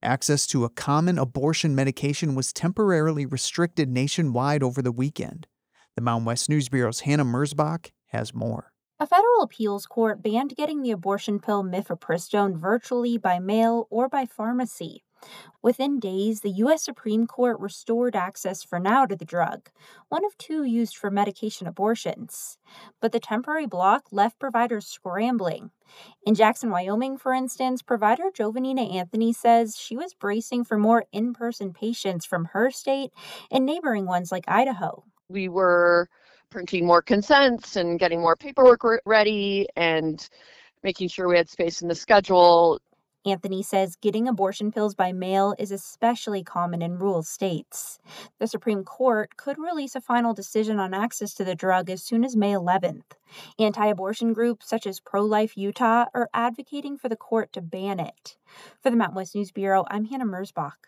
Access to a common abortion medication was temporarily restricted nationwide over the weekend. The Mountain West News Bureau's Hannah Merzbach has more. A federal appeals court banned getting the abortion pill mifepristone virtually by mail or by pharmacy. Within days, the U.S. Supreme Court restored access for now to the drug, one of two used for medication abortions. But the temporary block left providers scrambling. In Jackson, Wyoming, for instance, provider Jovanina Anthony says she was bracing for more in person patients from her state and neighboring ones like Idaho. We were printing more consents and getting more paperwork ready and making sure we had space in the schedule. Anthony says getting abortion pills by mail is especially common in rural states. The Supreme Court could release a final decision on access to the drug as soon as May 11th. Anti-abortion groups such as Pro-Life Utah are advocating for the court to ban it. For the Mountain West News Bureau, I'm Hannah Merzbach.